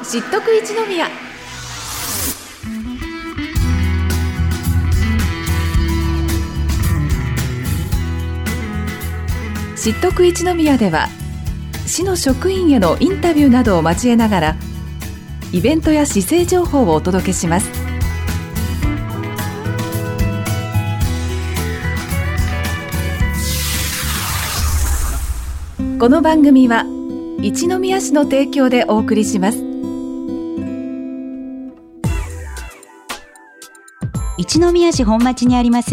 知っとく一宮。知っとく一宮では、市の職員へのインタビューなどを交えながらイベントや市政情報をお届けします。この番組は一宮市の提供でお送りします。 一宮市本町にあります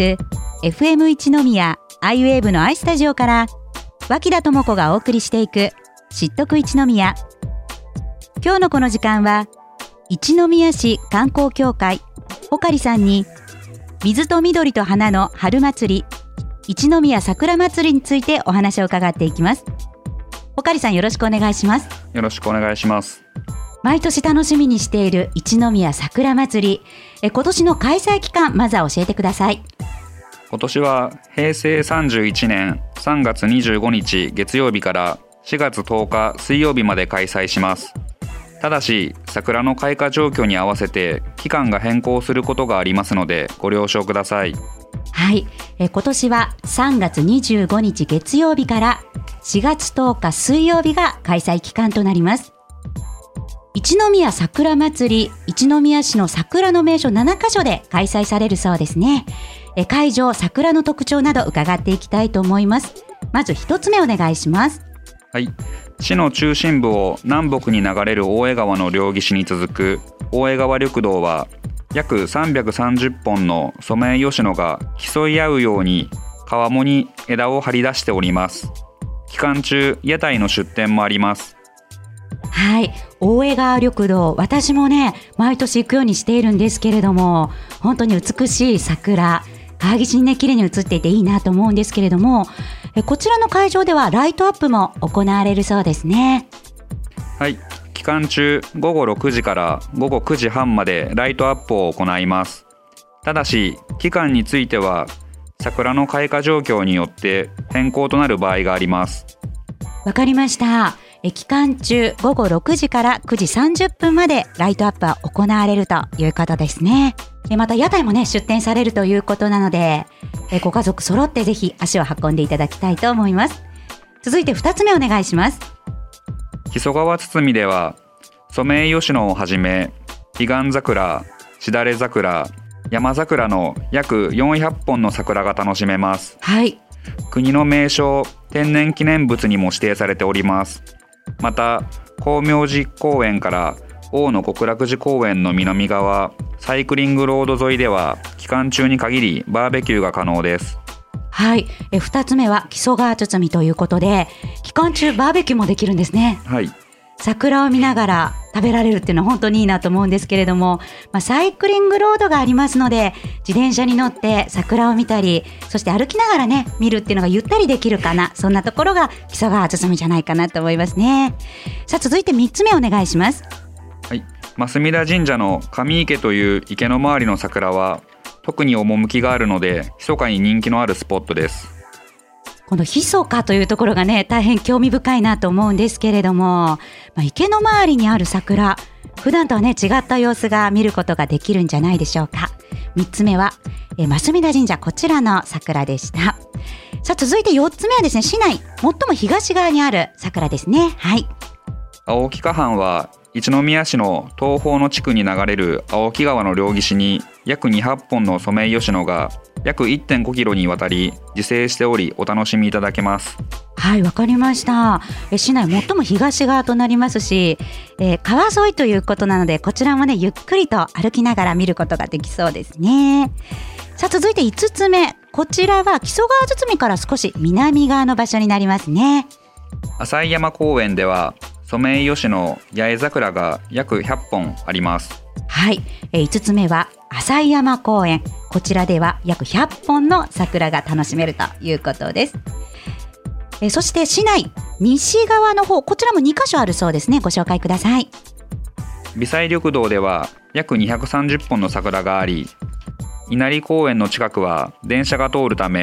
FM 一宮アイウェーブのアイスタジオから脇田智子がお送りしていく知っとく一宮。今日のこの時間は一宮市観光協会ほかりさんに水と緑と花の春祭り一宮桜祭りについてお話を伺っていきます。ほかりさん、よろしくお願いします。 よろしくお願いします。 毎年楽しみにしている一宮桜祭り、今年の開催期間、まずは教えてください。 今年は平成31年3月25日月曜日から4月10日水曜日まで開催します。ただし桜の開花状況に合わせて期間が変更することがありますのでご了承ください。 はい、今年は3月25日月曜日から4月10日水曜日が開催期間となります。一宮桜祭り、一宮市の桜の名所7カ所で開催されるそうですね。会場、桜の特徴など伺っていきたいと思います。まず一つ目お願いします。 はい、市の中心部を南北に流れる大江川の両岸に続く大江川緑道は約330本のソメイヨシノが競い合うように川面に枝を張り出しております。期間中屋台の出店もあります。 はい、大江川緑道、私もね毎年行くようにしているんですけれども、本当に美しい桜、川岸にね綺麗に映っていていいなと思うんですけれども、こちらの会場ではライトアップも行われるそうですね。 はい、期間中午後6時から午後9時半までライトアップを行います。ただし期間については桜の開花状況によって変更となる場合があります。 わかりました。期間中午後6時から9時30分までライトアップは行われるということですね。また屋台もね出店されるということなので、ご家族揃ってぜひ足を運んでいただきたいと思います。続いて2つ目お願いします。 木曽川堤ではソメイヨシノをはじめ彼岸桜、しだれ桜、山桜の約400本の桜が楽しめます。 はい、 国の名勝天然記念物にも指定されております。また光明寺公園から大野極楽寺公園の南側サイクリングロード沿いでは期間中に限りバーベキューが可能です。 はい、2つ目は木曽川堤ということで、期間中バーベキューもできるんですね。 はい、 桜を見ながら食べられるっていうのは本当にいいなと思うんですけれども、サイクリングロードがありますので自転車に乗って桜を見たり、そして歩きながらね見るっていうのがゆったりできるかな、そんなところが木曽川堤じゃないかなと思いますね。さあ続いて3つ目お願いします。 はい、増田神社の上池という池の周りの桜は特に趣があるので密かに人気のあるスポットです。 この密かというところがね大変興味深いなと思うんですけれども、池の周りにある桜、普段とはね違った様子が見ることができるんじゃないでしょうか。3つ目は増田神社、こちらの桜でした。さあ続いて4つ目はですね、市内最も東側にある桜ですね。はい、 青木河畔は一宮市の東方の地区に流れる青木川の両岸に約200本のソメイヨシノが約 1.5 キロにわたり自生しておりお楽しみいただけます。 はい、わかりました。市内最も東側となりますし、川沿いということなのでこちらもねゆっくりと歩きながら見ることができそうですね。さあ続いて5つ目、こちらは木曽川堤から少し南側の場所になりますね。 浅井山公園ではソメイヨシノ、八重桜が約100本あります。 はい、5つ目は浅井山公園、こちらでは約100本の桜が楽しめるということです。そして市内西側の方、こちらも2カ所あるそうですね。ご紹介ください。 微細緑道では約230本の桜があり、稲荷公園の近くは電車が通るため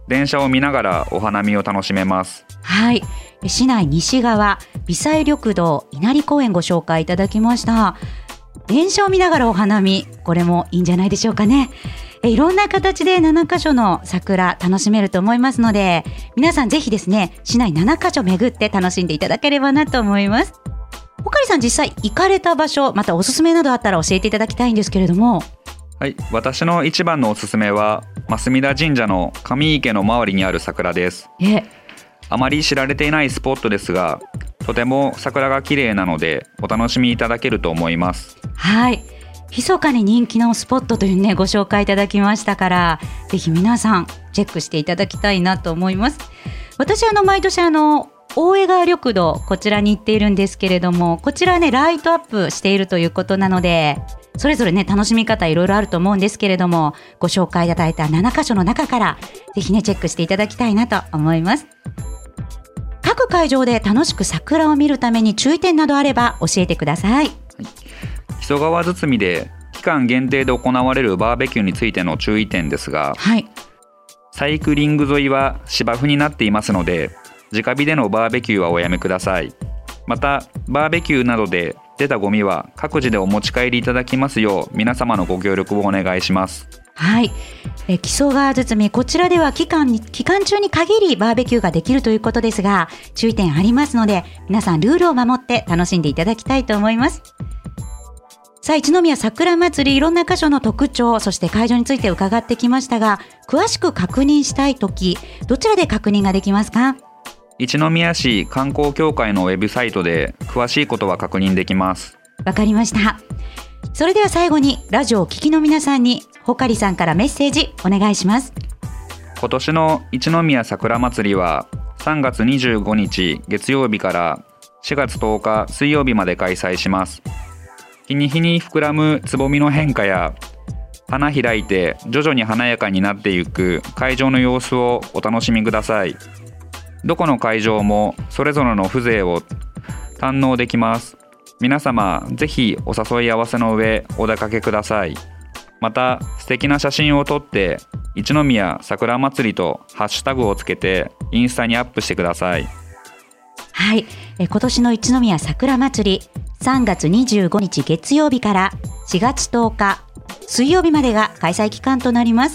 電車を見ながらお花見を楽しめます。 はい、市内西側微細緑道稲荷公園ご紹介いただきました。電車を見ながらお花見、これもいいんじゃないでしょうかね。いろんな形で7カ所の桜楽しめると思いますので、皆さんぜひですね、市内7カ所巡って楽しんでいただければなと思います。おかりさん、実際行かれた場所、またおすすめなどあったら教えていただきたいんですけれども。 はい、私の一番のおすすめは増田神社の上池の周りにある桜です。あまり知られていないスポットですが、とても桜が綺麗なのでお楽しみいただけると思います。 はい、密かに人気のスポットというね、ご紹介いただきましたから、ぜひ皆さんチェックしていただきたいなと思います。私毎年大江川緑道、こちらに行っているんですけれども、こちらねライトアップしているということなので、それぞれね楽しみ方いろいろあると思うんですけれども、ご紹介いただいた7カ所の中からぜひねチェックしていただきたいなと思います。各会場で楽しく桜を見るために注意点などあれば教えてください。 木曽川堤で期間限定で行われるバーベキューについての注意点ですが、サイクリング沿いは芝生になっていますので、直火でのバーベキューはおやめください。またバーベキューなどで出たゴミは各自でお持ち帰りいただきますよう、皆様のご協力をお願いします。 はい、木曽川堤、こちらでは期間中に限りバーベキューができるということですが、注意点ありますので、皆さんルールを守って楽しんでいただきたいと思います。さあ、一宮桜まつり、いろんな箇所の特徴、そして会場について伺ってきましたが、詳しく確認したいとき、どちらで確認ができますか？ 一宮市観光協会のウェブサイトで詳しいことは確認できます。 わかりました。それでは最後にラジオを聴きの皆さんにほかりさんからメッセージお願いします。 今年の一宮桜まつりは3月25日月曜日から4月10日水曜日まで開催します。日に日に膨らむつぼみの変化や花開いて徐々に華やかになっていく会場の様子をお楽しみください。どこの会場もそれぞれの風情を堪能できます。皆様ぜひお誘い合わせの上お出かけください。また素敵な写真を撮って一宮桜まつりとハッシュタグをつけてインスタにアップしてください。 はい、今年の一宮桜まつり、3月25日月曜日から4月10日水曜日までが開催期間となります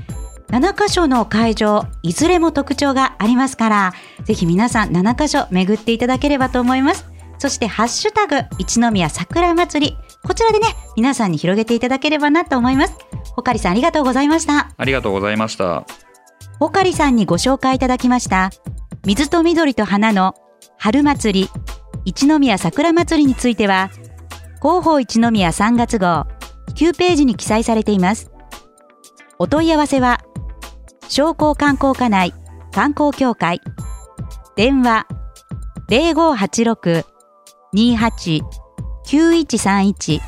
。7カ所の会場、いずれも特徴がありますから、ぜひ皆さん7カ所巡っていただければと思います。そしてハッシュタグ一宮桜まつり、こちらでね皆さんに広げていただければなと思います。ほかりさん、ありがとうございました。 ありがとうございました。 ほかりさんにご紹介いただきました水と緑と花の春祭り一宮桜まつりについては、広報一宮3月号9ページに記載されています。お問い合わせは商工観光課内観光協会、電話 0586-28-9131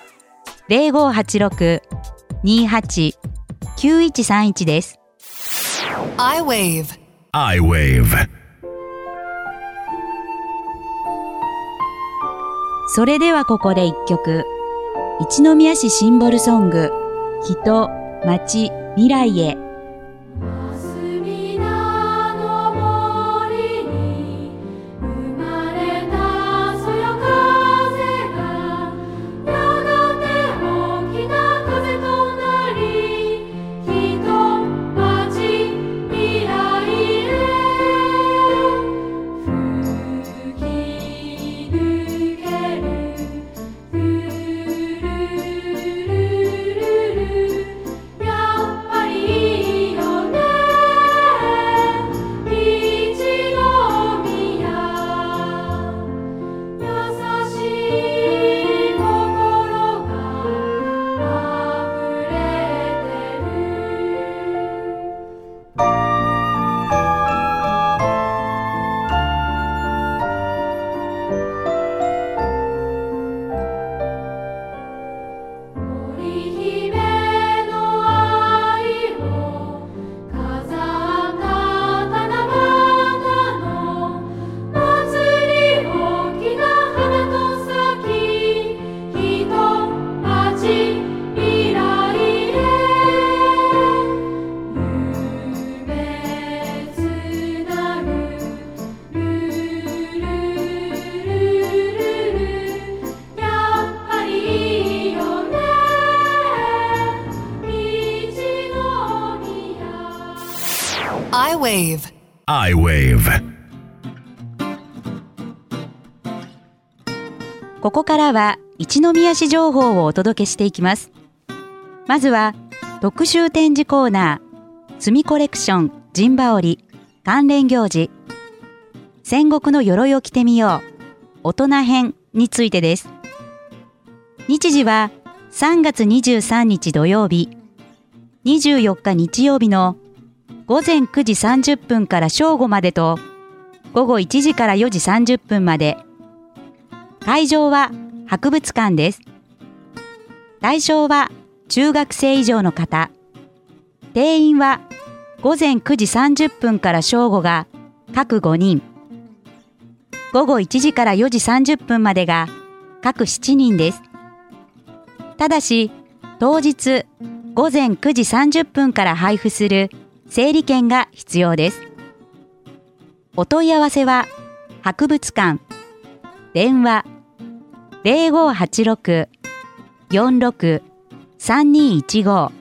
0586-28-9131 です。 iWave それではここで一曲、一宮市シンボルソング、人、町、未来へ。 やっぱり I-WAVE I-WAVE。 ここからは一宮市情報をお届けしていきます。まずは特集展示コーナー、墨コレクション陣羽織関連行事、戦国の鎧を着てみよう大人編についてです。日時は3月23日土曜日、24日日曜日の午前9時30分から正午までと、午後1時から4時30分まで。会場は博物館です。対象は中学生以上の方。定員は午前9時30分から正午が各5人。午後1時から4時30分までが各7人です。ただし、当日午前9時30分から配布する整理券が必要です。お問い合わせは博物館、電話 0586-46-3215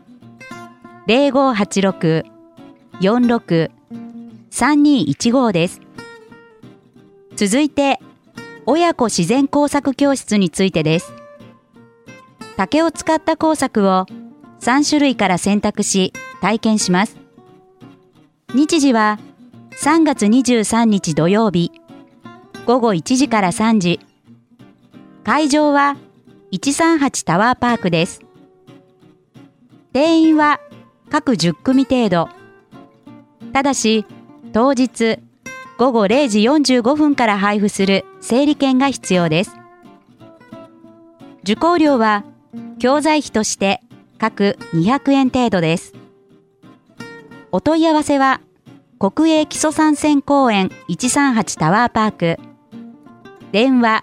0586-46-3215です。続いて、親子自然工作教室についてです。竹を使った工作を3種類から選択し体験します。日時は3月23日土曜日、午後1時から3時。会場は138タワーパークです。定員は各10組程度。ただし、当日午後0時45分から配布する整理券が必要です。受講料は教材費として各200円程度です。お問い合わせは国営基礎山線公園138タワーパーク、電話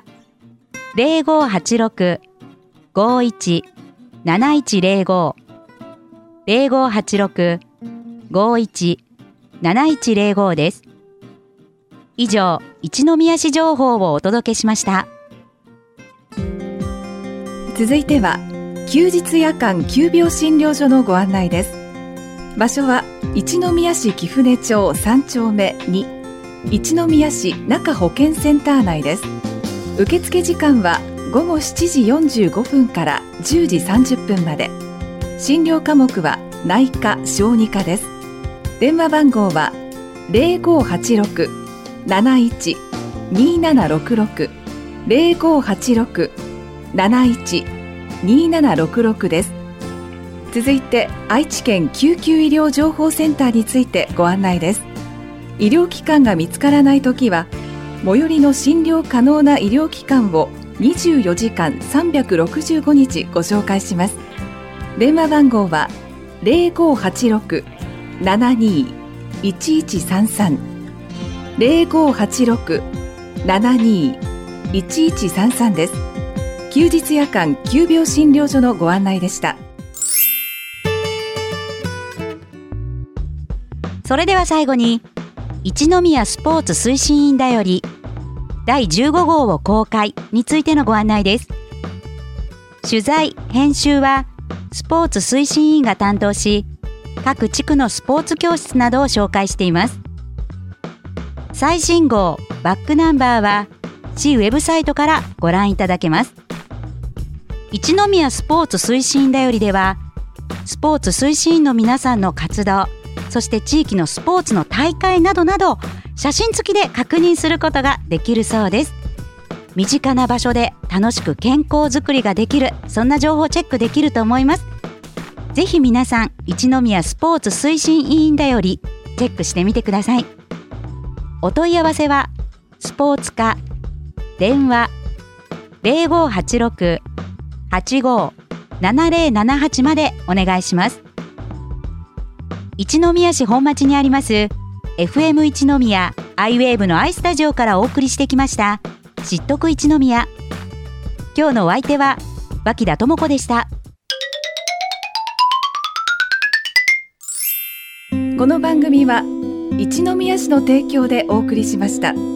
0586-51-7105 0586-51-7105です。以上、一宮市情報をお届けしました。 続いては休日夜間急病診療所のご案内です。場所は一宮市貴船町3丁目2、一宮市中保健センター内です。受付時間は午後7時45分から10時30分まで。診療科目は内科・小児科です。電話番号は 0586-71-2766 0586-71-2766 です。続いて愛知県救急医療情報センターについてご案内です。医療機関が見つからないときは、最寄りの診療可能な医療機関を24時間365日ご紹介します。電話番号は 0586-72-1133 0586-72-1133 です。休日夜間急病診療所のご案内でした。 それでは最後に、一宮スポーツ推進員だより第15号を公開についてのご案内です。取材・編集はスポーツ推進員が担当し、各地区のスポーツ教室などを紹介しています。最新号バックナンバーは市ウェブサイトからご覧いただけます。一宮スポーツ推進員だよりでは、スポーツ推進員の皆さんの活動、そして地域のスポーツの大会などなど、写真付きで確認することができるそうです。身近な場所で楽しく健康づくりができる、そんな情報をチェックできると思います。ぜひ皆さん、一宮スポーツ推進委員だよりチェックしてみてください。お問い合わせはスポーツ課、電話 0586-85-7078 までお願いします。一宮市本町にあります FM 一宮 I-WAVE の I スタジオからお送りしてきました知っとく一宮。今日のお相手は脇田智子でした。 この番組は一宮市の提供でお送りしました。